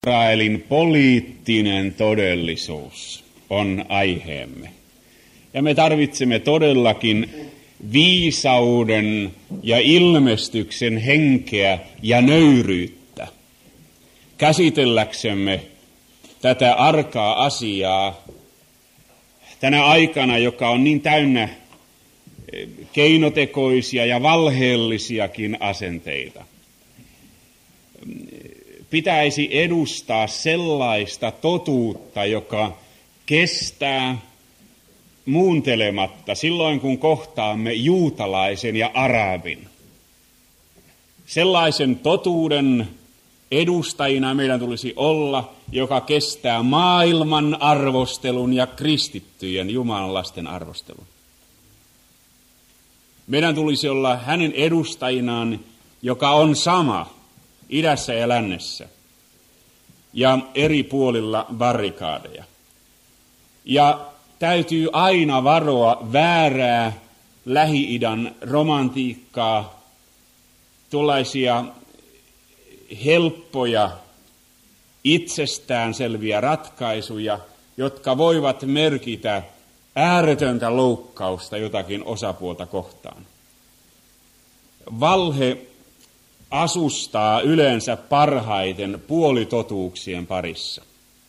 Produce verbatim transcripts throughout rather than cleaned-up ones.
Israelin poliittinen todellisuus on aiheemme. Ja me tarvitsemme todellakin viisauden ja ilmestyksen henkeä ja nöyryyttä käsitelläksemme tätä arkaa asiaa tänä aikana, joka on niin täynnä keinotekoisia ja valheellisiakin asenteita. Pitäisi edustaa sellaista totuutta, joka kestää muuntelematta silloin, kun kohtaamme juutalaisen ja arabin. Sellaisen totuuden edustajina meidän tulisi olla, joka kestää maailman arvostelun ja kristittyjen Jumalan lasten arvostelun. Meidän tulisi olla hänen edustajinaan, joka on sama idässä ja lännessä ja eri puolilla barrikaadeja. Ja täytyy aina varoa väärää Lähi-idän romantiikkaa, tuollaisia helppoja, itsestään selviä ratkaisuja, jotka voivat merkitä ääretöntä loukkausta jotakin osapuolta kohtaan. Valhe asustaa yleensä parhaiten puolitotuuksien parissa.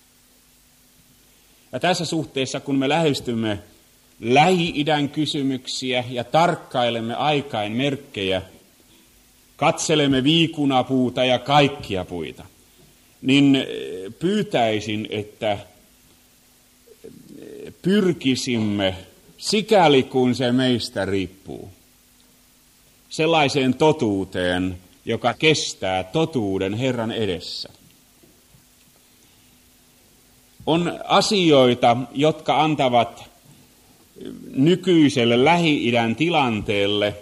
Ja tässä suhteessa, kun me lähestymme Lähi-idän kysymyksiä ja tarkkailemme aikain merkkejä, katselemme viikunapuuta ja kaikkia puita, niin pyytäisin, että pyrkisimme, sikäli kun se meistä riippuu, sellaiseen totuuteen, joka kestää totuuden Herran edessä. On asioita, jotka antavat nykyiselle Lähi-idän tilanteelle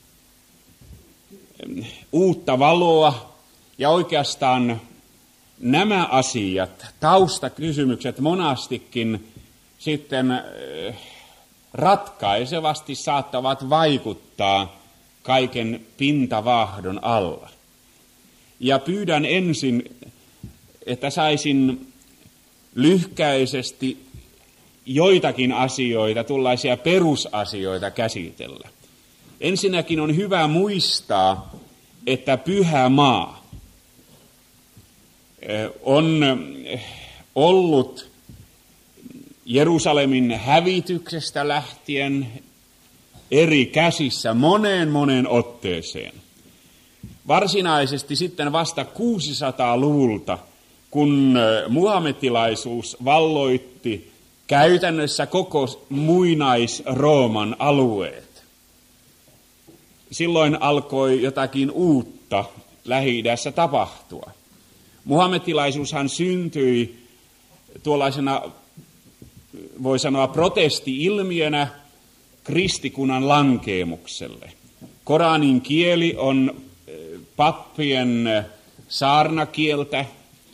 uutta valoa, ja oikeastaan nämä asiat, taustakysymykset monastikin sitten ratkaisevasti saattavat vaikuttaa kaiken pintavaahdon alla. Ja pyydän ensin, että saisin lyhkäisesti joitakin asioita, tuollaisia perusasioita käsitellä. Ensinnäkin on hyvä muistaa, että pyhä maa on ollut Jerusalemin hävityksestä lähtien eri käsissä moneen moneen otteeseen. Varsinaisesti sitten vasta kuusisataaluvulta, kun muhammetilaisuus valloitti käytännössä koko muinais-Rooman alueet. Silloin alkoi jotakin uutta Lähi-idässä tapahtua. Muhammetilaisuushan syntyi tuollaisena, voi sanoa, protesti-ilmiönä kristikunnan lankeemukselle. Koranin kieli on pappien saarnakieltä,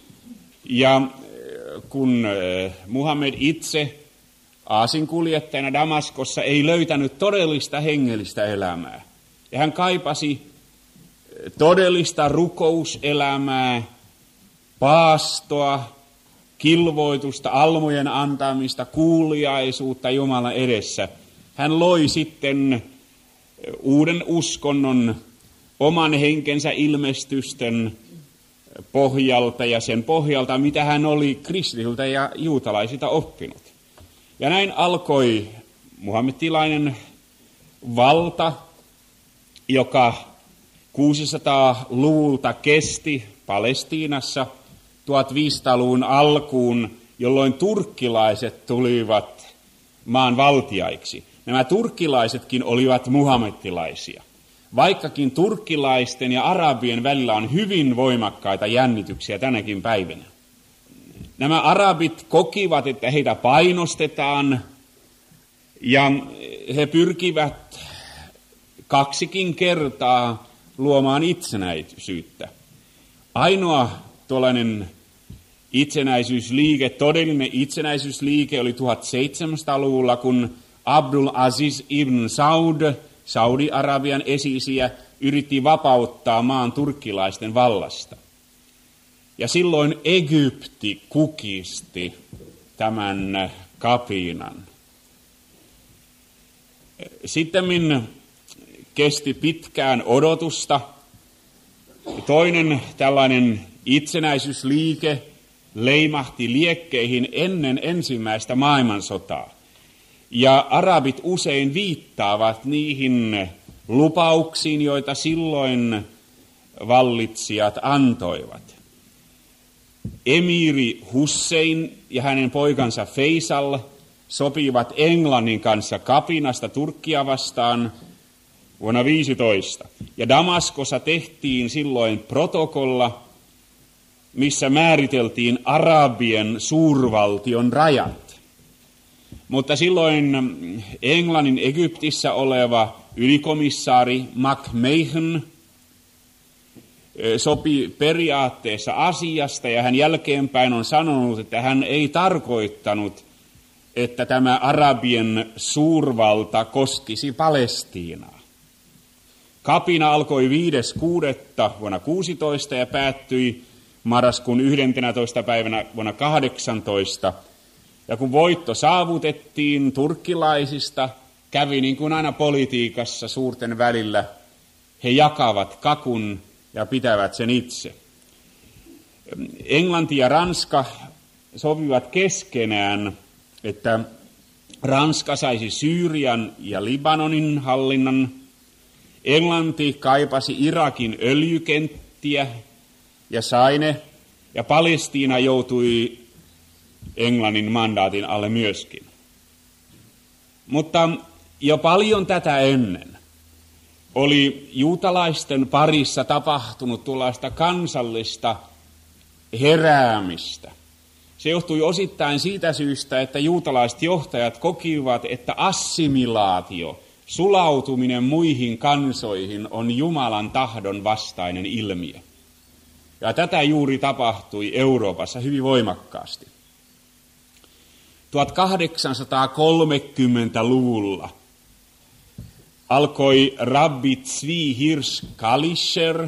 ja kun Muhammed itse aasinkuljettajana Damaskossa ei löytänyt todellista hengellistä elämää, ja hän kaipasi todellista rukouselämää, paastoa, kilvoitusta, almojen antamista, kuuliaisuutta Jumalan edessä. Hän loi sitten uuden uskonnon oman henkensä ilmestysten pohjalta ja sen pohjalta, mitä hän oli kristityiltä ja juutalaisilta oppinut. Ja näin alkoi muhammetilainen valta, joka kuusisataaluvulta kesti Palestiinassa tuhatviisisataaluvun alkuun, jolloin turkkilaiset tulivat maan valtiaiksi. Nämä turkkilaisetkin olivat muhammetilaisia, vaikkakin turkkilaisten ja arabien välillä on hyvin voimakkaita jännityksiä tänäkin päivänä. Nämä arabit kokivat, että heitä painostetaan, ja he pyrkivät kaksikin kertaa luomaan itsenäisyyttä. Ainoa tuollainen itsenäisyysliike, todellinen itsenäisyysliike oli tuhatseitsemänsataaluvulla, kun Abdul Aziz ibn Saud, Saudi-Arabian esi-isiä, yritti vapauttaa maan turkkilaisten vallasta. Ja silloin Egypti kukisti tämän kapinan. Sittemmin kesti pitkään odotusta. Toinen tällainen itsenäisyysliike leimahti liekkeihin ennen ensimmäistä maailmansotaa. Ja arabit usein viittaavat niihin lupauksiin, joita silloin vallitsijat antoivat. Emiri Hussein ja hänen poikansa Faisal sopivat Englannin kanssa kapinasta Turkkia vastaan vuonna viisitoista. Ja Damaskossa tehtiin silloin protokolla, missä määriteltiin Arabien suurvaltion rajat. Mutta silloin Englannin Egyptissä oleva ylikomissaari McMahon sopi periaatteessa asiasta, ja hän jälkeenpäin on sanonut, että hän ei tarkoittanut, että tämä Arabien suurvalta koskisi Palestiinaa. Kapina alkoi viides kuudetta vuonna kuusitoista ja päättyi marraskuun yhdentenätoista päivänä vuonna kahdeksantoista. Ja kun voitto saavutettiin turkkilaisista, kävi niin kuin aina politiikassa suurten välillä, he jakavat kakun ja pitävät sen itse. Englanti ja Ranska sopivat keskenään, että Ranska saisi Syyrian ja Libanonin hallinnan, Englanti kaipasi Irakin öljykenttiä ja sai ne, ja Palestiina joutui Englannin mandaatin alle myöskin. Mutta jo paljon tätä ennen oli juutalaisten parissa tapahtunut tuollaista kansallista heräämistä. Se johtui osittain siitä syystä, että juutalaiset johtajat kokivat, että assimilaatio, sulautuminen muihin kansoihin on Jumalan tahdon vastainen ilmiö. Ja tätä juuri tapahtui Euroopassa hyvin voimakkaasti. tuhatkahdeksansataakolmekymmentäluvulla alkoi rabbi Tzvi Hirsch Kalischer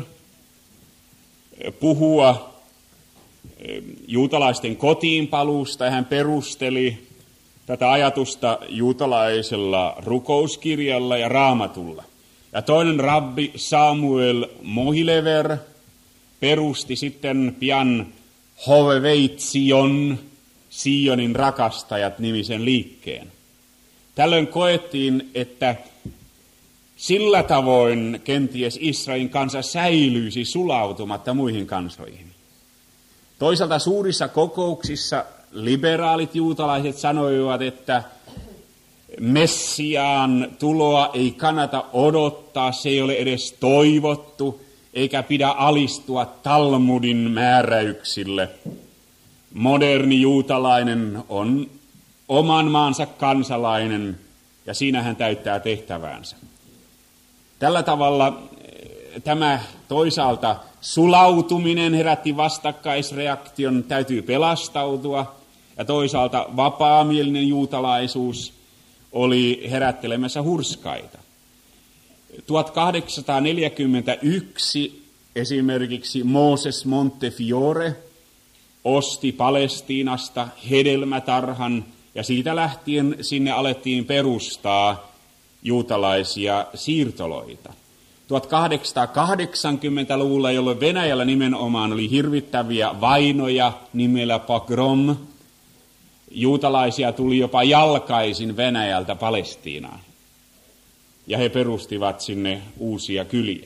puhua juutalaisten kotiinpaluusta, ja hän perusteli tätä ajatusta juutalaisella rukouskirjalla ja raamatulla. Ja toinen rabbi Samuel Mohilever perusti sitten pian Hovevei Zion, Sionin rakastajat nimisen liikkeen. Tällöin koettiin, että sillä tavoin kenties Israelin kansa säilyisi sulautumatta muihin kansoihin. Toisaalta suurissa kokouksissa liberaalit juutalaiset sanoivat, että Messiaan tuloa ei kannata odottaa, se ei ole edes toivottu, eikä pidä alistua Talmudin määräyksille. Moderni juutalainen on oman maansa kansalainen, ja siinä hän täyttää tehtäväänsä. Tällä tavalla tämä toisaalta sulautuminen herätti vastakkaisreaktion, täytyy pelastautua, ja toisaalta vapaamielinen juutalaisuus oli herättelemässä hurskaita. tuhatkahdeksansataaneljäkymmentäyksi esimerkiksi Moses Montefiore osti Palestiinasta hedelmätarhan, ja siitä lähtien sinne alettiin perustaa juutalaisia siirtoloita. tuhatkahdeksansataakahdeksankymmentäluvulla, jolloin Venäjällä nimenomaan oli hirvittäviä vainoja nimellä pogrom, juutalaisia tuli jopa jalkaisin Venäjältä Palestiinaan, ja he perustivat sinne uusia kyliä.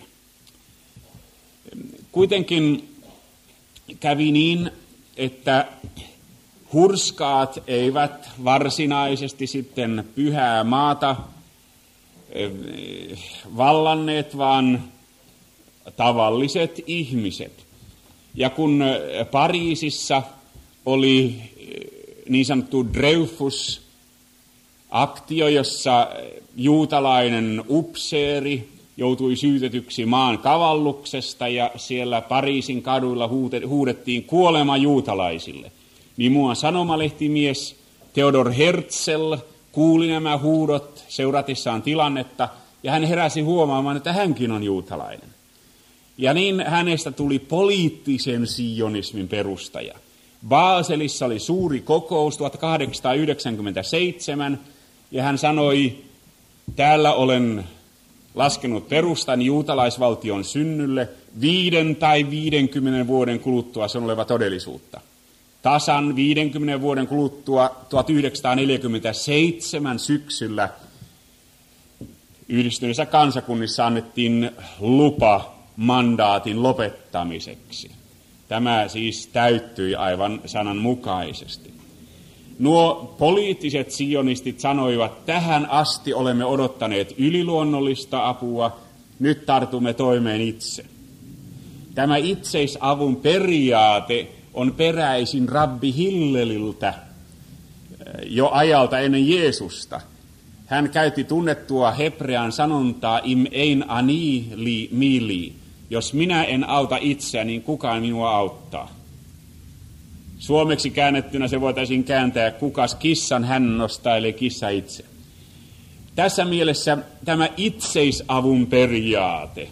Kuitenkin kävi niin, että hurskaat eivät varsinaisesti sitten pyhää maata vallanneet, vaan tavalliset ihmiset. Ja kun Pariisissa oli niin sanottu Dreyfus-aktio, jossa juutalainen upseeri joutui syytetyksi maan kavalluksesta, ja siellä Pariisin kaduilla huudettiin kuolema juutalaisille, niin muuan sanomalehtimies Theodor Herzl kuuli nämä huudot seuratessaan tilannetta, ja hän heräsi huomaamaan, että hänkin on juutalainen. Ja niin hänestä tuli poliittisen sionismin perustaja. Baselissa oli suuri kokous tuhatkahdeksansataayhdeksänkymmentäseitsemän, ja hän sanoi, täällä olen laskenut perustan juutalaisvaltion synnylle, viiden tai viidenkymmenen vuoden kuluttua se on oleva todellisuutta. Tasan viidenkymmenen vuoden kuluttua tuhatyhdeksänsataaneljäkymmentäseitsemän syksyllä Yhdistyneissä kansakunnissa annettiin lupa mandaatin lopettamiseksi. Tämä siis täyttyi aivan sananmukaisesti. Nuo poliittiset sionistit sanoivat, tähän asti olemme odottaneet yliluonnollista apua, nyt tartumme toimeen itse. Tämä itseisavun periaate on peräisin rabbi Hilleliltä jo ajalta ennen Jeesusta. Hän käytti tunnettua hebrean sanontaa im ein ani li mili. Jos minä en auta itseäni, niin kukaan minua auttaa. Suomeksi käännettynä se voitaisiin kääntää, kukas kissan hän nostaa, eli kissa itse. Tässä mielessä tämä itseisavun periaate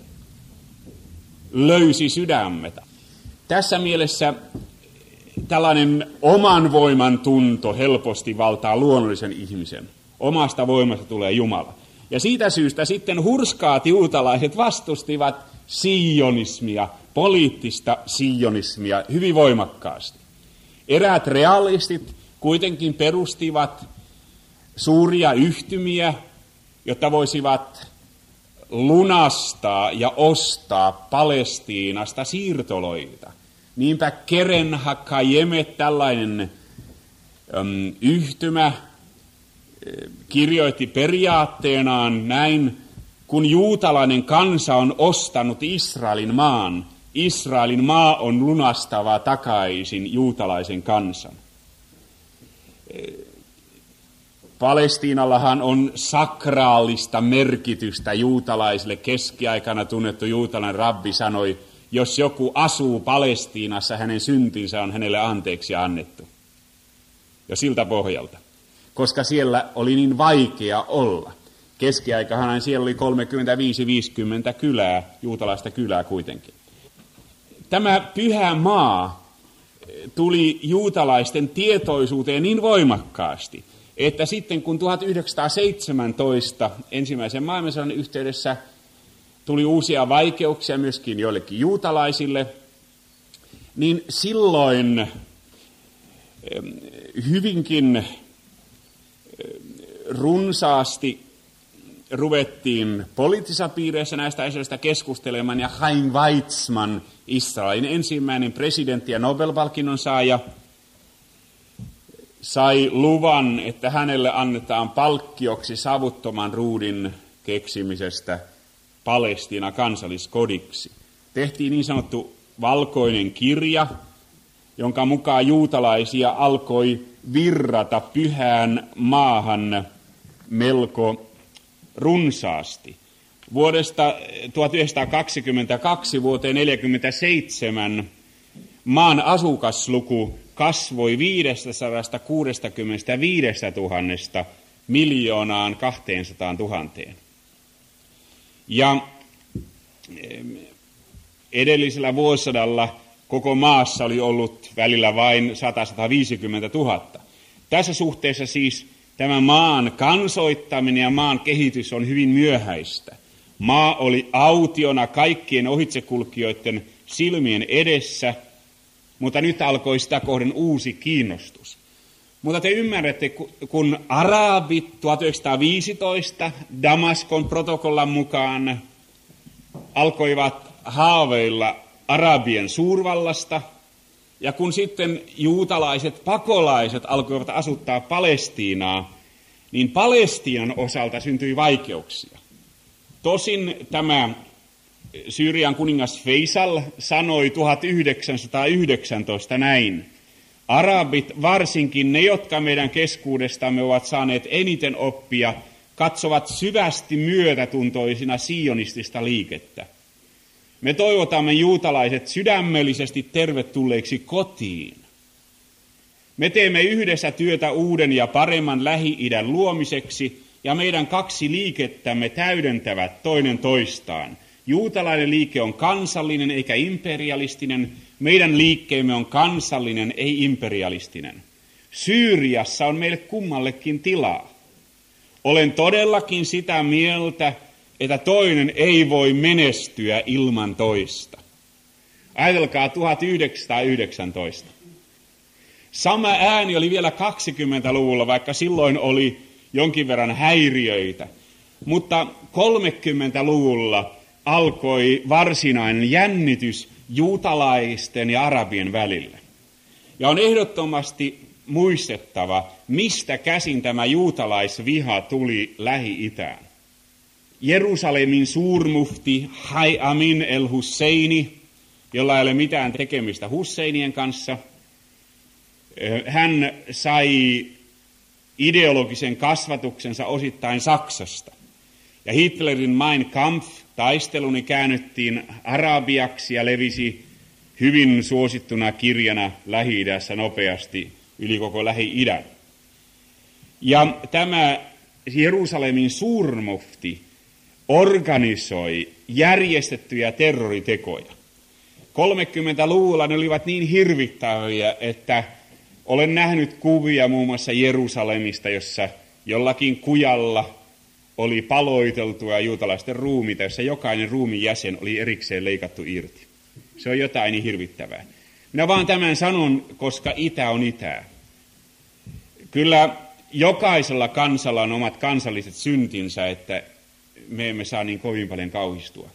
löysi sydämet. Tässä mielessä tällainen oman voiman tunto helposti valtaa luonnollisen ihmisen. Omasta voimasta tulee Jumala. Ja siitä syystä sitten hurskaat juutalaiset vastustivat sionismia, poliittista sionismia hyvin voimakkaasti. Eräät realistit kuitenkin perustivat suuria yhtymiä, jotta voisivat lunastaa ja ostaa Palestiinasta siirtoloita. Niinpä Keren HaKayemet, tällainen äm, yhtymä, kirjoitti periaatteenaan näin, kun juutalainen kansa on ostanut Israelin maan, Israelin maa on lunastava takaisin juutalaisen kansan. Palestiinallahan on sakraalista merkitystä juutalaisille. Keskiaikana tunnettu juutalainen rabbi sanoi, jos joku asuu Palestiinassa, hänen syntinsä on hänelle anteeksi annettu. Ja siltä pohjalta, koska siellä oli niin vaikea olla. Keskiaikahan siellä oli kolmekymmentäviisi viisikymmentä kylää, juutalaista kylää kuitenkin. Tämä pyhä maa tuli juutalaisten tietoisuuteen niin voimakkaasti, että sitten kun tuhatyhdeksänsataaseitsemäntoista ensimmäisen maailmansodan yhteydessä tuli uusia vaikeuksia myöskin joillekin juutalaisille, niin silloin hyvinkin runsaasti ruvettiin poliittisissa piireissä näistä asioista keskustelemaan, ja Chaim Weizmann, Israelin ensimmäinen presidentti ja Nobel-palkinnon saaja, sai luvan, että hänelle annetaan palkkioksi savuttoman ruudin keksimisestä Palestiina kansalliskodiksi. Tehtiin niin sanottu valkoinen kirja, jonka mukaan juutalaisia alkoi virrata pyhään maahan melko runsaasti. Vuodesta tuhatyhdeksänsataakaksikymmentäkaksi vuoteen tuhatyhdeksänsataaneljäkymmentäseitsemän maan asukasluku kasvoi viisisataakuusikymmentäviisituhatta miljoonaan kaksisataatuhatta. Ja edellisellä vuosisadalla koko maassa oli ollut välillä vain sata - sata viisikymmentätuhatta. Tässä suhteessa siis tämä maan kansoittaminen ja maan kehitys on hyvin myöhäistä. Maa oli autiona kaikkien ohitsekulkijoiden silmien edessä, mutta nyt alkoi sitä kohden uusi kiinnostus. Mutta te ymmärrätte, kun arabit tuhatyhdeksänsataaviisitoista Damaskon protokollan mukaan alkoivat haaveilla arabien suurvallasta, ja kun sitten juutalaiset pakolaiset alkoivat asuttaa Palestiinaa, niin Palestiinan osalta syntyi vaikeuksia. Tosin tämä Syyrian kuningas Faisal sanoi tuhatyhdeksänsataayhdeksäntoista näin: arabit, varsinkin ne, jotka meidän keskuudestamme ovat saaneet eniten oppia, katsovat syvästi myötätuntoisina sionistista liikettä. Me toivotamme juutalaiset sydämellisesti tervetulleiksi kotiin. Me teemme yhdessä työtä uuden ja paremman Lähi-idän luomiseksi, ja meidän kaksi liikettämme täydentävät toinen toistaan. Juutalainen liike on kansallinen eikä imperialistinen. Meidän liikkeemme on kansallinen, ei imperialistinen. Syyriassa on meille kummallekin tilaa. Olen todellakin sitä mieltä, että toinen ei voi menestyä ilman toista. Ajatelkaa tuhatyhdeksänsataayhdeksäntoista. Sama ääni oli vielä kaksikymmentäluvulla, vaikka silloin oli jonkin verran häiriöitä. Mutta kolmekymmentäluvulla alkoi varsinainen jännitys juutalaisten ja arabien välillä. Ja on ehdottomasti muistettava, mistä käsin tämä juutalaisviha tuli Lähi-Itään. Jerusalemin suurmufti Hai Amin el-Husseini, jolla ei ole mitään tekemistä Husseinien kanssa, hän sai ideologisen kasvatuksensa osittain Saksasta. Ja Hitlerin Mein Kampf-taisteluni käännyttiin arabiaksi ja levisi hyvin suosittuna kirjana Lähi-idässä nopeasti yli koko Lähi-idän. Ja tämä Jerusalemin suurmufti organisoi järjestettyjä terroritekoja. kolmekymmentäluvulla ne olivat niin hirvittäviä, että olen nähnyt kuvia muun muassa Jerusalemista, jossa jollakin kujalla oli paloiteltua juutalaisten ruumiita, jossa jokainen ruumin jäsen oli erikseen leikattu irti. Se on jotain niin hirvittävää. Minä vaan tämän sanon, koska itä on itää. Kyllä jokaisella kansalla on omat kansalliset syntinsä, että me emme saa niin kovin paljon kauhistua.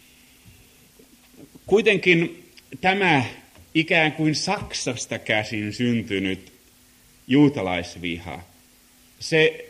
Kuitenkin tämä ikään kuin Saksasta käsin syntynyt juutalaisviha, se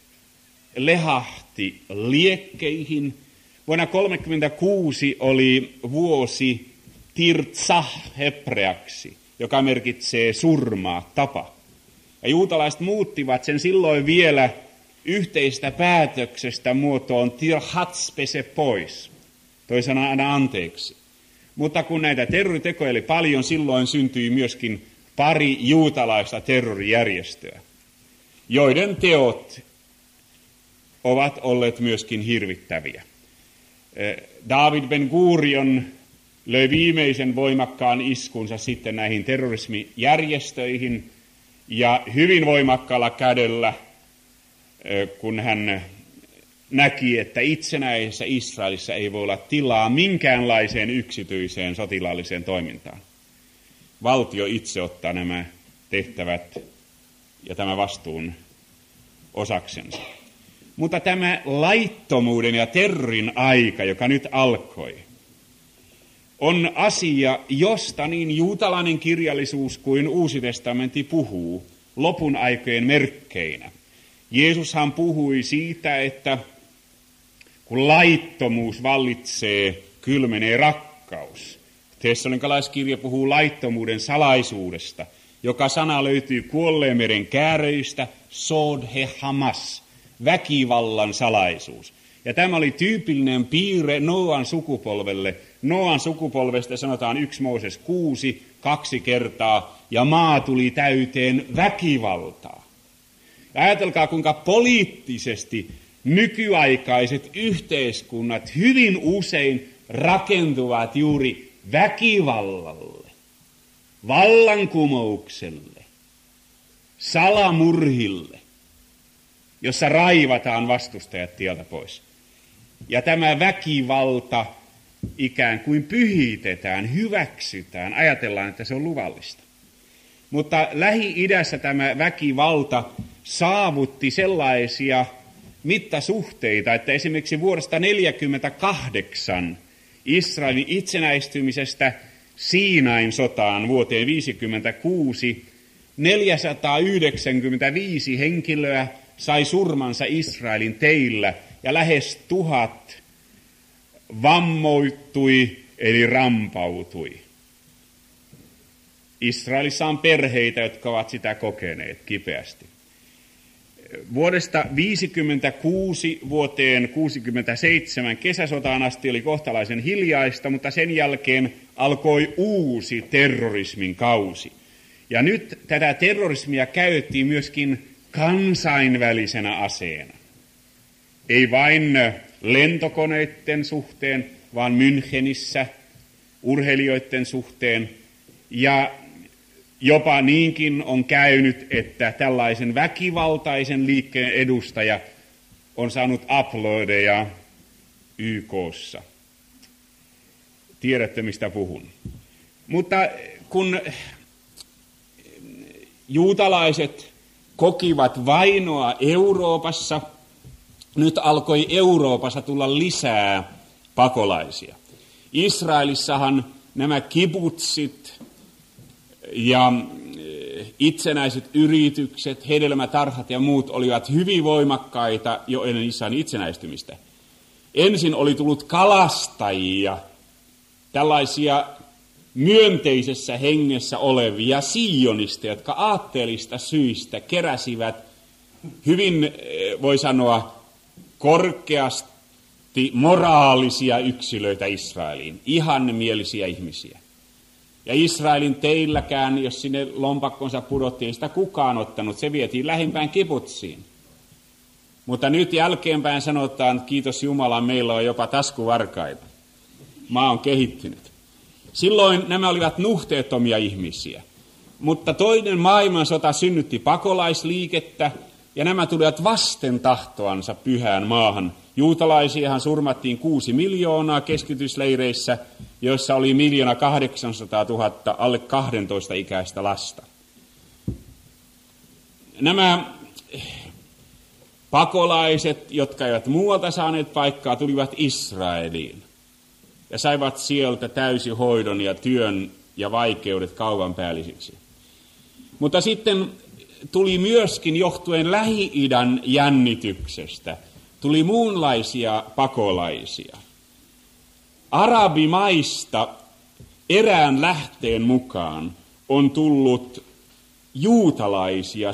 lehahti liekkeihin. Vuonna tuhatyhdeksänsataakolmekymmentäkuusi oli vuosi Tirtsah hebreaksi, joka merkitsee surmaa, tapa. Ja juutalaiset muuttivat sen silloin vielä yhteistä päätöksestä muotoon tirhats, pese pois. Toisena aina anteeksi. Mutta kun näitä terroritekoja oli paljon, silloin syntyi myöskin pari juutalaista terrorijärjestöä, joiden teot ovat olleet myöskin hirvittäviä. David Ben Gurion löi viimeisen voimakkaan iskunsa sitten näihin terrorismijärjestöihin ja hyvin voimakkaalla kädellä, kun hän näki, että itsenäisessä Israelissa ei voi olla tilaa minkäänlaiseen yksityiseen sotilaalliseen toimintaan. Valtio itse ottaa nämä tehtävät ja tämä vastuun osaksensa. Mutta tämä laittomuuden ja terrorin aika, joka nyt alkoi, on asia, josta niin juutalainen kirjallisuus kuin Uusi testamentti puhuu lopun aikojen merkkeinä. Jeesushan puhui siitä, että kun laittomuus vallitsee, kylmenee rakkaus. Tessalonikalaiskirja puhuu laittomuuden salaisuudesta, joka sana löytyy Kuolleen meren kääröistä, sod he hamas, väkivallan salaisuus. Ja tämä oli tyypillinen piirre Nooan sukupolvelle. Nooan sukupolvesta sanotaan yksi Mooses kuusi, kaksi kertaa, ja maa tuli täyteen väkivaltaa. Ja ajatelkaa, kuinka poliittisesti nykyaikaiset yhteiskunnat hyvin usein rakentuvat juuri väkivallalle, vallankumoukselle, salamurhille, jossa raivataan vastustajat tieltä pois. Ja tämä väkivalta ikään kuin pyhitetään, hyväksytään, ajatellaan, että se on luvallista. Mutta Lähi-idässä tämä väkivalta saavutti sellaisia mittasuhteita, että esimerkiksi vuodesta neljäkymmentäkahdeksan Israelin itsenäistymisestä Siinain sotaan vuoteen viisikymmentäkuusi neljäsataayhdeksänkymmentäviisi henkilöä sai surmansa Israelin teillä ja lähes tuhat vammoittui eli rampautui. Israelissa on perheitä, jotka ovat sitä kokeneet kipeästi. Vuodesta viisikymmentäkuusi vuoteen kuusikymmentäseitsemän kesäsotaan asti oli kohtalaisen hiljaista, mutta sen jälkeen alkoi uusi terrorismin kausi. Ja nyt tätä terrorismia käytettiin myöskin kansainvälisenä aseena. Ei vain lentokoneiden suhteen, vaan Münchenissä urheilijoiden suhteen. Ja jopa niinkin on käynyt, että tällaisen väkivaltaisen liikkeen edustaja on saanut aplodeja Y K:ssa. Tiedätte, mistä puhun. Mutta kun juutalaiset kokivat vainoa Euroopassa, nyt alkoi Euroopassa tulla lisää pakolaisia. Israelissahan nämä kibutsit ja itsenäiset yritykset, hedelmätarhat ja muut olivat hyvin voimakkaita jo ennen Israelin itsenäistymistä. Ensin oli tullut kalastajia, tällaisia myönteisessä hengessä olevia sionisteja, jotka aatteellista syistä keräsivät hyvin, voi sanoa, korkeasti moraalisia yksilöitä Israeliin, ihanmielisiä ihmisiä. Ja Israelin teilläkään, jos sinne lompakkonsa pudottiin, sitä kukaan ottanut, se vietiin lähimpään kibutsiin. Mutta nyt jälkeenpäin sanotaan, että kiitos Jumalan, meillä on jopa taskuvarkaita. Maa on kehittynyt. Silloin nämä olivat nuhteettomia ihmisiä. Mutta toinen maailmansota synnytti pakolaisliikettä, ja nämä tulivat vasten tahtoansa pyhään maahan. Juutalaisiahan surmattiin kuusi miljoonaa keskitysleireissä, joissa oli miljoona kahdeksansataa tuhatta alle kahdentoista ikäistä lasta. Nämä pakolaiset, jotka eivät muualta saaneet paikkaa, tulivat Israeliin ja saivat sieltä täysihoidon ja työn ja vaikeudet kaupan päällisiksi. Mutta sitten tuli myöskin johtuen Lähi-idän jännityksestä, tuli muunlaisia pakolaisia. Arabimaista erään lähteen mukaan on tullut juutalaisia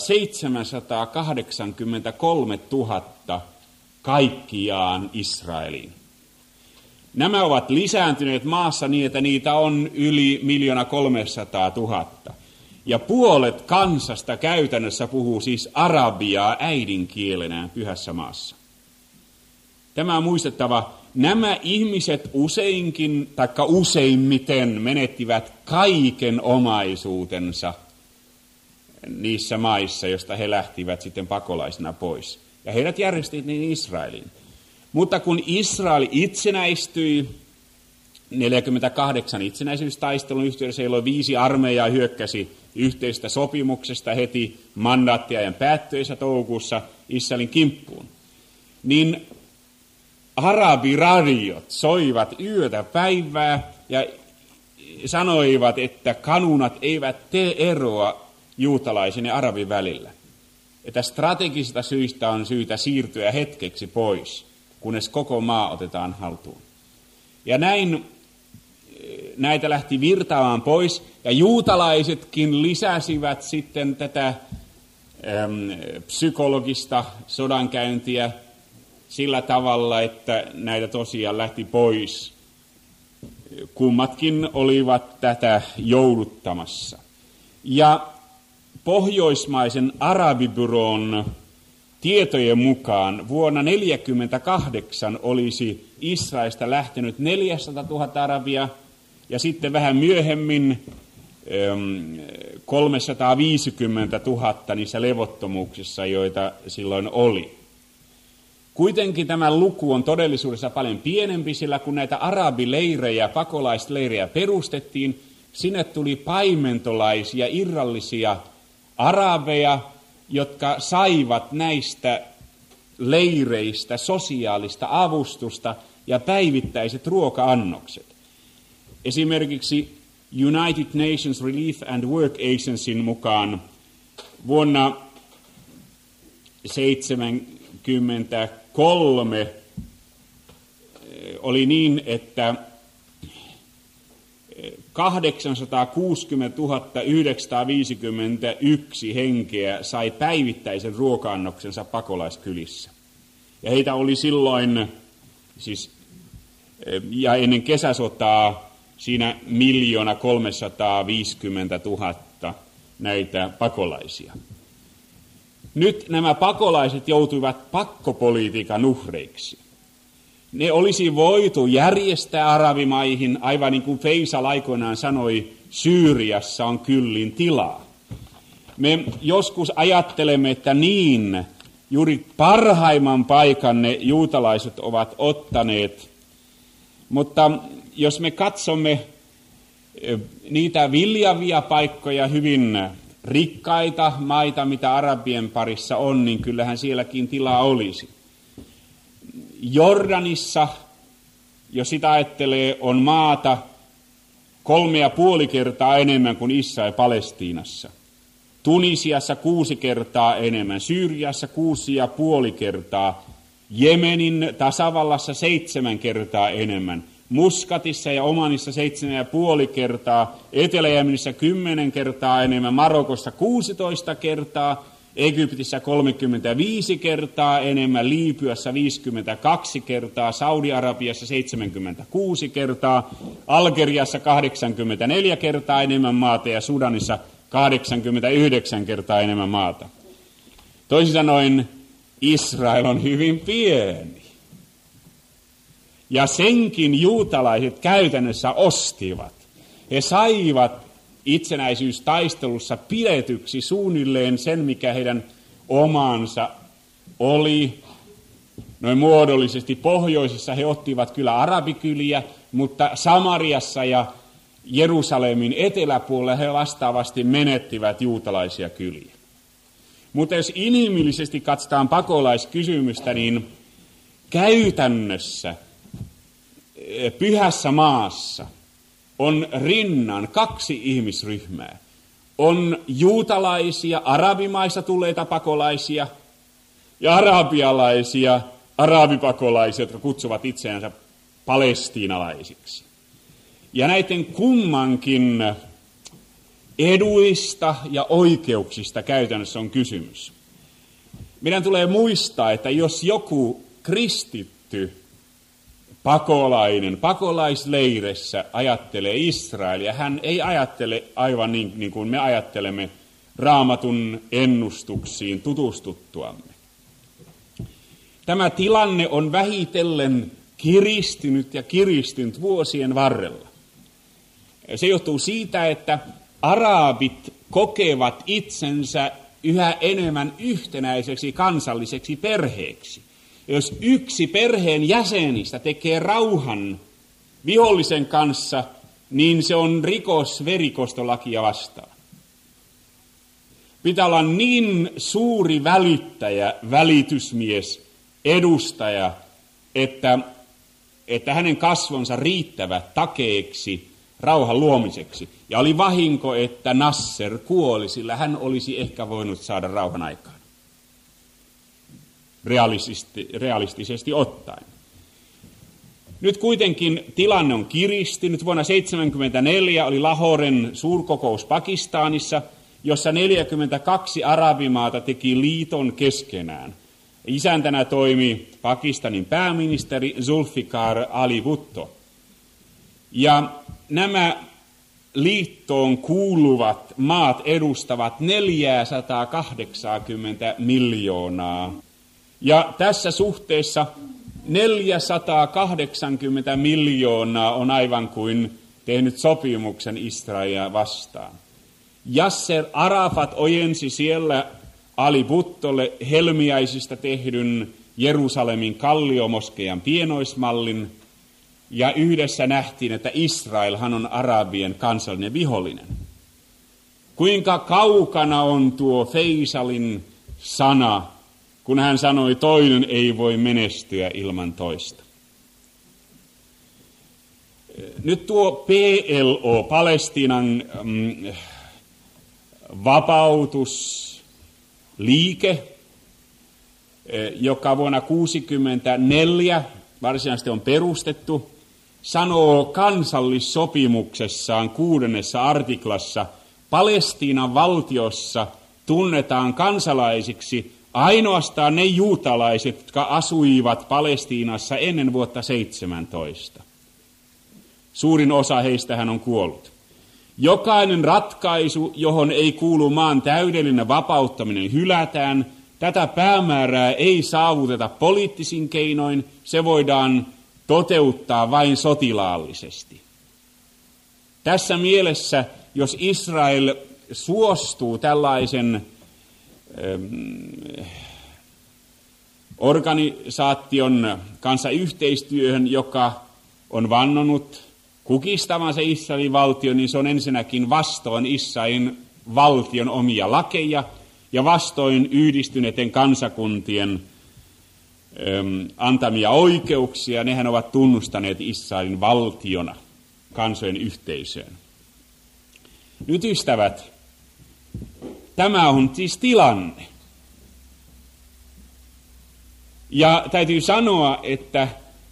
seitsemänsataakahdeksankymmentäkolmetuhatta kaikkiaan Israeliin. Nämä ovat lisääntyneet maassa niin, että niitä on yli miljoona kolmesataatuhatta. Ja puolet kansasta käytännössä puhuu siis arabiaa äidinkielenään pyhässä maassa. Tämä on muistettava. Nämä ihmiset useinkin, taikka useimmiten menettivät kaiken omaisuutensa niissä maissa, joista he lähtivät sitten pakolaisina pois. Ja heidät järjestivät niin Israeliin. Mutta kun Israel itsenäistyi, neljäkymmentäkahdeksan itsenäisyystaistelun yhteydessä, jolloin viisi armeijaa hyökkäsi yhteistä sopimuksesta heti mandaattiajan päättyessä toukokuussa Israelin kimppuun, niin arabiradiot soivat yötä päivää ja sanoivat, että kanunat eivät tee eroa juutalaisen ja arabin välillä. Että strategisista syistä on syytä siirtyä hetkeksi pois, kunnes koko maa otetaan haltuun. Ja näin näitä lähti virtaamaan pois, ja juutalaisetkin lisäsivät sitten tätä äm, psykologista sodankäyntiä sillä tavalla, että näitä tosiaan lähti pois. Kummatkin olivat tätä jouduttamassa. Ja pohjoismaisen arabibyroon tietojen mukaan vuonna tuhatyhdeksänsataaneljäkymmentäkahdeksan olisi Israelista lähtenyt neljäsataatuhatta arabia, ja sitten vähän myöhemmin kolmesataaviisikymmentätuhatta niissä levottomuuksissa, joita silloin oli. Kuitenkin tämä luku on todellisuudessa paljon pienempi, sillä kun näitä arabileirejä, pakolaisleirejä perustettiin, sinne tuli paimentolaisia, irrallisia arabeja, jotka saivat näistä leireistä sosiaalista avustusta ja päivittäiset ruoka-annokset. Esimerkiksi United Nations Relief and Work Agencyn mukaan vuonna seitsemänkymmentäkolme oli niin, että kahdeksansataakuusikymmentätuhatta yhdeksänsataaviisikymmentäyksi henkeä sai päivittäisen ruoka-annoksensa pakolaiskylissä. Ja heitä oli silloin, siis, ja ennen kesäsotaa, siinä miljoona kolmesataaviisikymmentätuhatta näitä pakolaisia. Nyt nämä pakolaiset joutuivat pakkopolitiikan uhreiksi. Ne olisi voitu järjestää arabimaihin, aivan niin kuin Faisal aikoinaan sanoi, Syyriassa on kyllin tilaa. Me joskus ajattelemme, että niin, juuri parhaimman paikan ne juutalaiset ovat ottaneet. Mutta jos me katsomme niitä viljavia paikkoja, hyvin rikkaita maita, mitä arabien parissa on, niin kyllähän sielläkin tilaa olisi. Jordanissa, jos sitä ajattelee, on maata kolme ja puoli kertaa enemmän kuin Israel Palestiinassa. Tunisiassa kuusi kertaa enemmän, Syyriassa kuusi ja puoli kertaa, Jemenin tasavallassa seitsemän kertaa enemmän, Muskatissa ja Omanissa seitsemän ja puoli kertaa, Etelä-Jemenissä kymmenen kertaa enemmän, Marokossa kuusitoista kertaa, Egyptissä kolmekymmentäviisi kertaa enemmän, Liibyassa viisikymmentäkaksi kertaa, Saudi-Arabiassa seitsemänkymmentäkuusi kertaa, Algeriassa kahdeksankymmentäneljä kertaa enemmän maata ja Sudanissa kahdeksankymmentäyhdeksän kertaa enemmän maata. Toisin sanoen Israel on hyvin pieni. Ja senkin juutalaiset käytännössä ostivat. He saivat itsenäisyystaistelussa pidetyksi suunnilleen sen, mikä heidän omansa oli. Noin muodollisesti pohjoisessa he ottivat kyllä arabikyliä, mutta Samariassa ja Jerusalemin eteläpuolella he vastaavasti menettivät juutalaisia kyliä. Mutta jos inhimillisesti katsotaan pakolaiskysymystä, niin käytännössä pyhässä maassa on rinnan kaksi ihmisryhmää. On juutalaisia, arabimaissa tulleita pakolaisia ja arabialaisia, arabipakolaisia, jotka kutsuvat itseänsä palestiinalaisiksi. Ja näiden kummankin eduista ja oikeuksista käytännössä on kysymys. Meidän tulee muistaa, että jos joku kristitty pakolainen pakolaisleiressä ajattelee Israelia, hän ei ajattele aivan niin, niin kuin me ajattelemme Raamatun ennustuksiin tutustuttuamme. Tämä tilanne on vähitellen kiristynyt ja kiristynyt vuosien varrella. Se johtuu siitä, että arabit kokevat itsensä yhä enemmän yhtenäiseksi kansalliseksi perheeksi. Jos yksi perheen jäsenistä tekee rauhan vihollisen kanssa, niin se on rikos verikostolakia vastaan. Pitää olla niin suuri välittäjä, välitysmies, edustaja, että, että hänen kasvonsa riittävät takeeksi rauhan luomiseksi. Ja oli vahinko, että Nasser kuoli, sillä hän olisi ehkä voinut saada rauhan aikaan. Realistisesti, realistisesti ottaen. Nyt kuitenkin tilanne on kiristynyt. Vuonna tuhatyhdeksänsataaseitsemänkymmentäneljä oli Lahoren suurkokous Pakistanissa, jossa neljäkymmentäkaksi arabimaata teki liiton keskenään. Isäntänä toimi Pakistanin pääministeri Zulfikar Ali Bhutto. Ja nämä liittoon kuuluvat maat edustavat neljäsataakahdeksankymmentä miljoonaa. Ja tässä suhteessa neljäsataakahdeksankymmentä miljoonaa on aivan kuin tehnyt sopimuksen Israelia vastaan. Yasser Arafat ojensi siellä Ali Bhuttolle helmiäisistä tehdyn Jerusalemin kalliomoskeijan pienoismallin, ja yhdessä nähtiin, että Israelhan on arabien kansallinen vihollinen. Kuinka kaukana on tuo Faisalin sana, kun hän sanoi, toinen ei voi menestyä ilman toista. Nyt tuo P L O, Palestiinan mm, vapautusliike, joka vuonna tuhatyhdeksänsataakuusikymmentäneljä varsinaisesti on perustettu, sanoo kansallissopimuksessaan kuudennessa artiklassa, Palestiinan valtiossa tunnetaan kansalaisiksi ainoastaan ne juutalaiset, jotka asuivat Palestiinassa ennen vuotta seitsemäntoista. Suurin osa heistähän on kuollut. Jokainen ratkaisu, johon ei kuulu maan täydellinen vapauttaminen, hylätään. Tätä päämäärää ei saavuteta poliittisin keinoin. Se voidaan toteuttaa vain sotilaallisesti. Tässä mielessä, jos Israel suostuu tällaisen ähm, organisaation kanssa yhteistyöhön, joka on vannonut kukistavansa Israelin valtion, niin se on ensinnäkin vastoin Israelin valtion omia lakeja ja vastoin yhdistyneiden kansakuntien äm, antamia oikeuksia. Nehän ovat tunnustaneet Israelin valtiona kansojen yhteisöön. Nyt ystävät, tämä on siis tilanne. Ja täytyy sanoa, että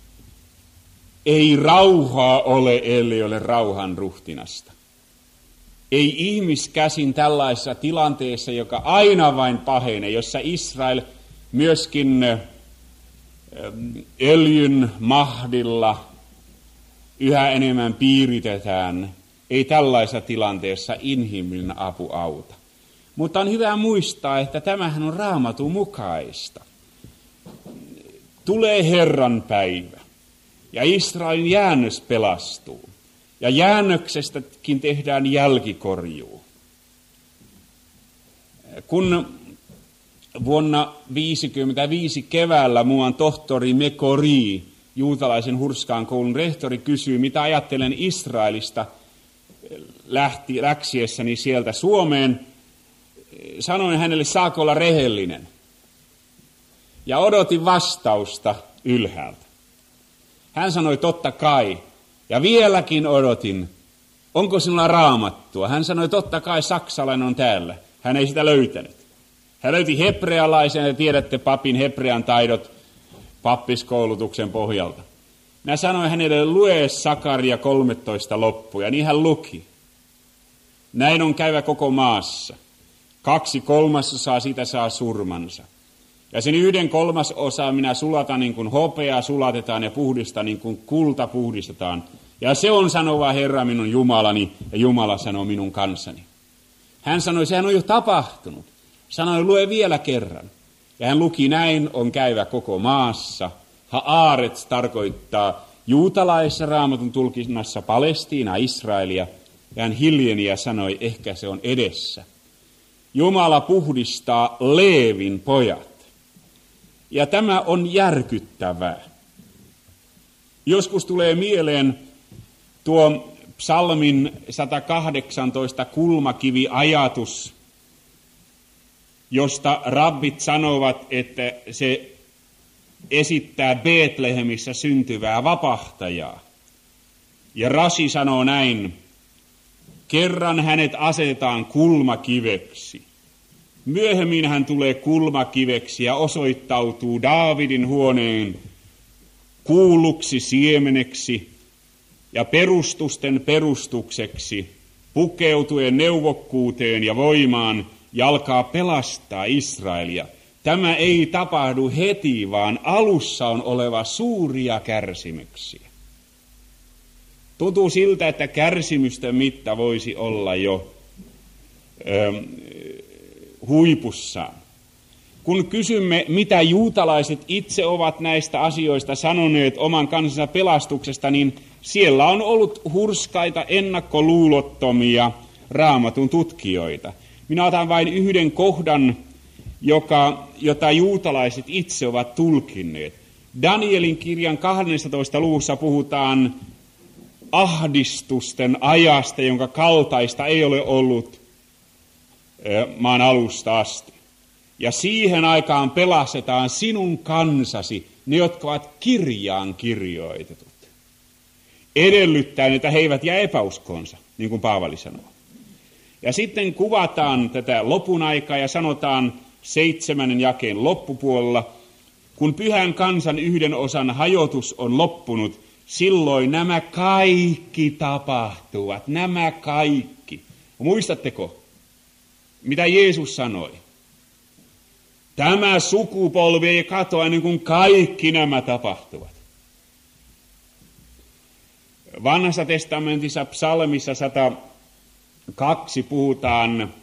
ei rauhaa ole, ellei ole rauhan ruhtinasta. Ei ihmiskäsin tällaisessa tilanteessa, joka aina vain pahenee, jossa Israel myöskin öljyn mahdilla yhä enemmän piiritetään, ei tällaisessa tilanteessa inhimillinen apu auta. Mutta on hyvä muistaa, että tämähän on Raamatun mukaista. Tulee Herran päivä ja Israelin jäännös pelastuu. Ja jäännöksestäkin tehdään jälkikorjuu. Kun vuonna viisikymmentäviisi keväällä muuan tohtori Mekori, juutalaisen hurskaan koulun rehtori, kysyi, mitä ajattelen Israelista lähti, läksiessäni sieltä Suomeen. Sanoin hänelle, saako olla rehellinen? Ja odotin vastausta ylhäältä. Hän sanoi, totta kai. Ja vieläkin odotin, onko sinulla raamattua? Hän sanoi, totta kai saksalainen on täällä. Hän ei sitä löytänyt. Hän löyti hebrealaisen, ja tiedätte papin hebrean taidot pappiskoulutuksen pohjalta. Mä sanoin hänelle, lue Sakaria kolmetoista loppuja, niin hän luki. Näin on käyvä koko maassa. Kaksi kolmasosaa siitä saa surmansa. Ja sen yhden kolmasosaa minä sulatan niin kuin hopeaa sulatetaan ja puhdistan niin kuin kulta puhdistetaan. Ja se on sanova Herra minun Jumalani ja Jumala sanoo minun kanssani. Hän sanoi, sehän on jo tapahtunut. Sanoi, lue vielä kerran. Ja hän luki, näin on käyvä koko maassa. Haaretz tarkoittaa juutalaisessa Raamatun tulkinnassa Palestiina, Israelia. Ja hän hiljeni ja sanoi, ehkä se on edessä. Jumala puhdistaa Leevin pojat. Ja tämä on järkyttävää. Joskus tulee mieleen tuo psalmin sata kahdeksantoista kulmakivi-ajatus, josta rabbit sanovat, että se esittää Betlehemissä syntyvää vapahtajaa. Ja Rashi sanoo näin, kerran hänet asetetaan kulmakiveksi. Myöhemmin hän tulee kulmakiveksi ja osoittautuu Daavidin huoneen kuulluksi siemeneksi ja perustusten perustukseksi, pukeutuen neuvokkuuteen ja voimaan ja alkaa pelastaa Israelia. Tämä ei tapahdu heti, vaan alussa on oleva suuria kärsimyksiä. Tuntuu siltä, että kärsimysten mitta voisi olla jo ö, huipussaan. Kun kysymme, mitä juutalaiset itse ovat näistä asioista sanoneet oman kansansa pelastuksesta, niin siellä on ollut hurskaita ennakkoluulottomia Raamatun tutkijoita. Minä otan vain yhden kohdan, joka, jota juutalaiset itse ovat tulkinneet. Danielin kirjan kahdennessatoista luvussa puhutaan ahdistusten ajasta, jonka kaltaista ei ole ollut maan alusta asti. Ja siihen aikaan pelastetaan sinun kansasi, ne jotka ovat kirjaan kirjoitetut. Edellyttäen, että he eivät jää epäuskonsa, niin kuin Paavali sanoo. Ja sitten kuvataan tätä lopun aikaa ja sanotaan seitsemännen jakeen loppupuolella, kun pyhän kansan yhden osan hajotus on loppunut, silloin nämä kaikki tapahtuvat, nämä kaikki. Muistatteko, mitä Jeesus sanoi? Tämä sukupolvi ei katoa ennen kuin kaikki nämä tapahtuvat. Vanhassa testamentissa psalmissa sata kaksi puhutaan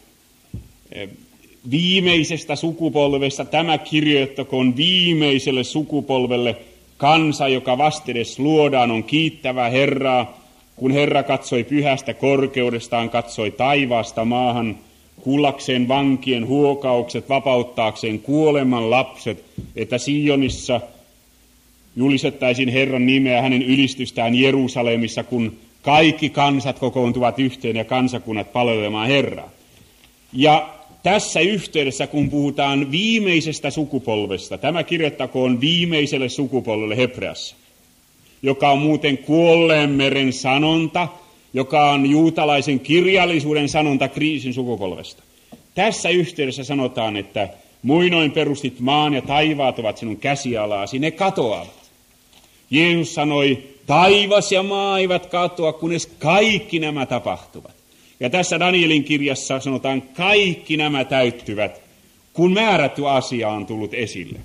viimeisestä sukupolvesta. Tämä kirjoittakoon viimeiselle sukupolvelle. kansa, joka vastedes luodaan, on kiittävä Herraa, kun Herra katsoi pyhästä korkeudestaan, katsoi taivaasta maahan, kuullakseen vankien huokaukset, vapauttaakseen kuoleman lapset, että Sionissa julistettaisiin Herran nimeä, hänen ylistystään Jerusalemissa, kun kaikki kansat kokoontuvat yhteen ja kansakunnat palvelemaan Herraa. Ja tässä yhteydessä, kun puhutaan viimeisestä sukupolvesta, tämä kirjoittakoon viimeiselle sukupolvelle Hebreassa, joka on muuten kuolleen meren sanonta, joka on juutalaisen kirjallisuuden sanonta kriisin sukupolvesta. Tässä yhteydessä sanotaan, että muinoin perustit maan ja taivaat ovat sinun käsialaasi, ne katoavat. Jeesus sanoi, taivas ja maa eivät katoa, kunnes kaikki nämä tapahtuvat. Ja tässä Danielin kirjassa sanotaan, kaikki nämä täyttyvät, kun määrätty asia on tullut esille.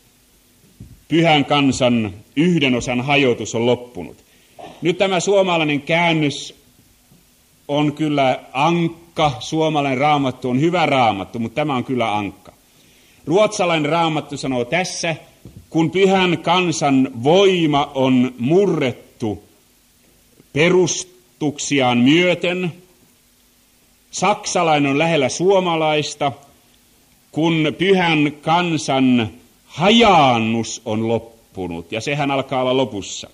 Pyhän kansan yhden osan hajotus on loppunut. Nyt tämä suomalainen käännös on kyllä ankka, suomalainen raamattu on hyvä raamattu, mutta tämä on kyllä ankka. Ruotsalainen raamattu sanoo tässä, kun pyhän kansan voima on murrettu perustuksiaan myöten, saksalainen on lähellä suomalaista, kun pyhän kansan hajaannus on loppunut, ja sehän alkaa olla lopussa.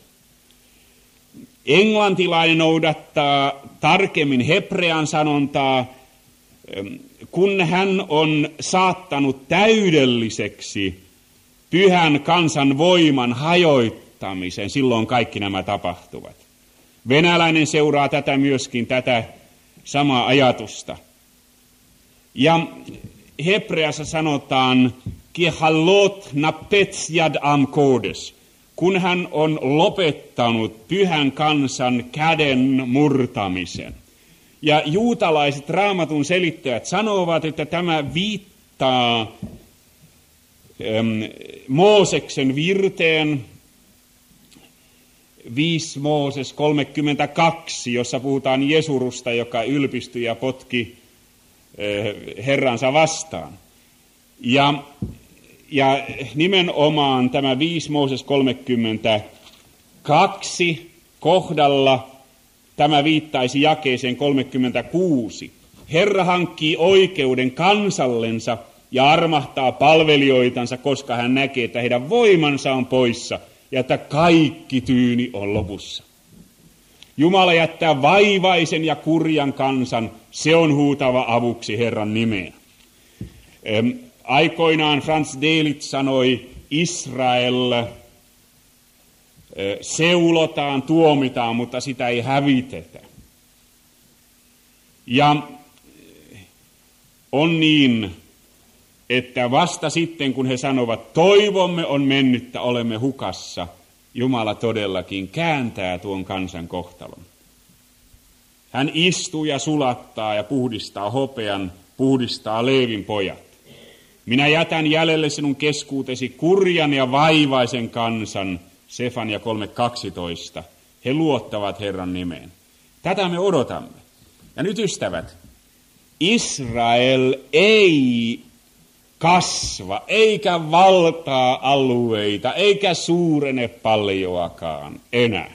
Englantilainen noudattaa tarkemmin hebrean sanontaa, kun hän on saattanut täydelliseksi pyhän kansan voiman hajoittamisen, silloin kaikki nämä tapahtuvat. Venäläinen seuraa tätä myöskin, tätä samaa ajatusta. Ja hebreassa sanotaan, Kehallot napets yad am kodes, kun hän on lopettanut pyhän kansan käden murtamisen. Ja juutalaiset raamatun selittäjät sanovat, että tämä viittaa äm, Mooseksen virteen, viisi Mooses kolmekymmentäkaksi, jossa puhutaan Jesurusta, joka ylpistyi ja potki äh, Herransa vastaan. Ja, ja nimenomaan tämä viisi Mooses kolmekymmentäkaksi kohdalla tämä viittaisi jakeeseen kolmekymmentäkuusi. Herra hankkii oikeuden kansallensa ja armahtaa palvelijoitansa, koska hän näkee, että heidän voimansa on poissa ja että kaikki tyyni on lopussa. Jumala jättää vaivaisen ja kurjan kansan, se on huutava avuksi Herran nimeen. Aikoinaan Franz Delitzsch sanoi, Israel seulotaan, tuomitaan, mutta sitä ei hävitetä. Ja on niin, että vasta sitten, kun he sanovat, toivomme on mennyttä, olemme hukassa, Jumala todellakin kääntää tuon kansan kohtalon. Hän istuu ja sulattaa ja puhdistaa hopean, puhdistaa Leevin pojat. Minä jätän jäljelle sinun keskuutesi kurjan ja vaivaisen kansan, Sefania kolme kaksitoista. He luottavat Herran nimeen. Tätä me odotamme. Ja nyt ystävät, Israel ei kasva, eikä valtaa alueita, eikä suurene paljoakaan enää.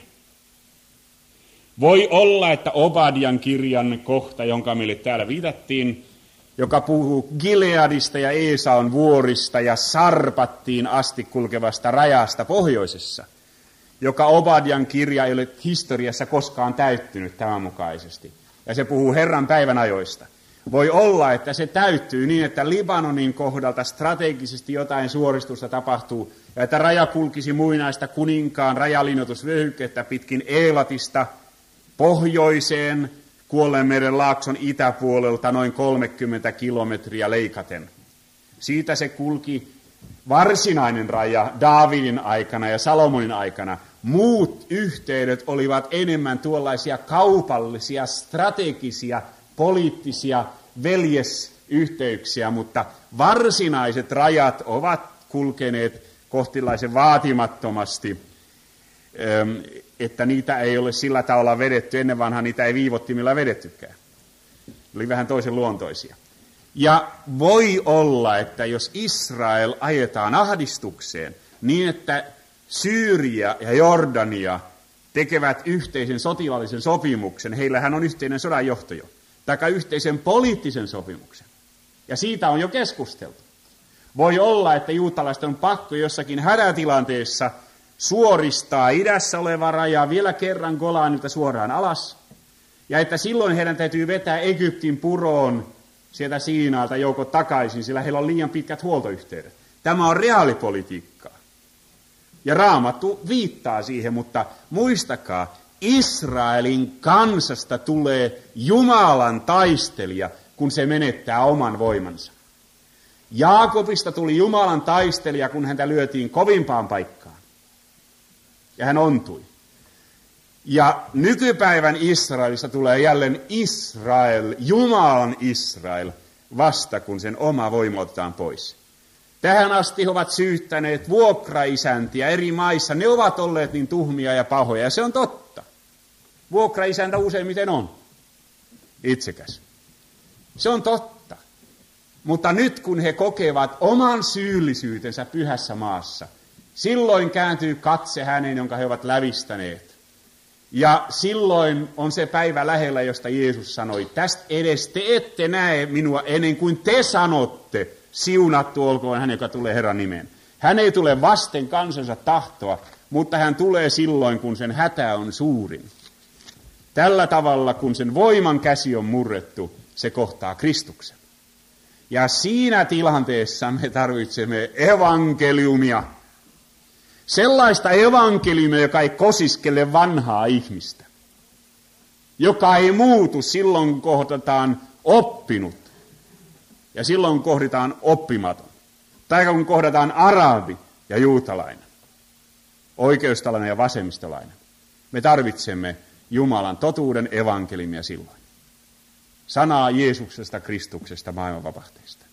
Voi olla, että Obadian kirjan kohta, jonka meille täällä viitattiin, joka puhuu Gileadista ja Eesaun vuorista ja Sarpattiin asti kulkevasta rajasta pohjoisessa, joka Obadian kirja ei ole historiassa koskaan täyttynyt tämän mukaisesti. Ja se puhuu Herran päivän ajoista. Voi olla, että se täyttyy niin, että Libanonin kohdalta strategisesti jotain suoristusta tapahtuu, ja että raja kulkisi muinaista kuninkaan rajalinjoitusvyöhykettä pitkin Eelatista pohjoiseen Kuolleanmeren laakson itäpuolelta noin kolmekymmentä kilometriä leikaten. Siitä se kulki varsinainen raja Daavidin aikana ja Salomonin aikana. Muut yhteydet olivat enemmän tuollaisia kaupallisia, strategisia, poliittisia veljesyhteyksiä, mutta varsinaiset rajat ovat kulkeneet kohtilaisen vaatimattomasti, että niitä ei ole sillä tavalla vedetty. Ennen vanhaan niitä ei viivottimilla vedettykään. Oli vähän toisen luontoisia. Ja voi olla, että jos Israel ajetaan ahdistukseen niin, että Syyria ja Jordania tekevät yhteisen sotilaallisen sopimuksen. Heillähän on yhteinen sodanjohto jo. Tai yhteisen poliittisen sopimuksen. Ja siitä on jo keskusteltu. Voi olla, että juutalaiset on pakko jossakin hätätilanteessa suoristaa idässä oleva raja vielä kerran Golanilta suoraan alas. Ja että silloin heidän täytyy vetää Egyptin puroon sieltä Siinaalta joukot takaisin, sillä heillä on liian pitkät huoltoyhteydet. Tämä on reaalipolitiikkaa. Ja Raamattu viittaa siihen, mutta muistakaa, Israelin kansasta tulee Jumalan taistelija, kun se menettää oman voimansa. Jaakobista tuli Jumalan taistelija, kun häntä lyötiin kovimpaan paikkaan. Ja hän ontui. Ja nykypäivän Israelista tulee jälleen Israel, Jumalan Israel, vasta kun sen oma voima otetaan pois. Tähän asti he ovat syyttäneet vuokraisäntiä eri maissa. Ne ovat olleet niin tuhmia ja pahoja, ja se on totta. Vuokraisäntä useimmiten on itsekäs. Se on totta. Mutta nyt kun he kokevat oman syyllisyytensä pyhässä maassa, silloin kääntyy katse hänen, jonka he ovat lävistäneet. Ja silloin on se päivä lähellä, josta Jeesus sanoi, tästä edes te ette näe minua ennen kuin te sanotte, siunattu olkoon hän, joka tulee Herran nimeen. Hän ei tule vasten kansansa tahtoa, mutta hän tulee silloin, kun sen hätä on suurin. Tällä tavalla, kun sen voiman käsi on murrettu, se kohtaa Kristuksen. Ja siinä tilanteessa me tarvitsemme evankeliumia. Sellaista evankeliumia, joka ei kosiskele vanhaa ihmistä. Joka ei muutu silloin, kun kohdataan oppinut. Ja silloin kohdataan oppimaton. Tai kun kohdataan arabi ja juutalainen. Oikeistolainen ja vasemmistolainen. Me tarvitsemme Jumalan totuuden evankeliumia silloin. Sanaa Jeesuksesta, Kristuksesta, maailmanvapahtajasta.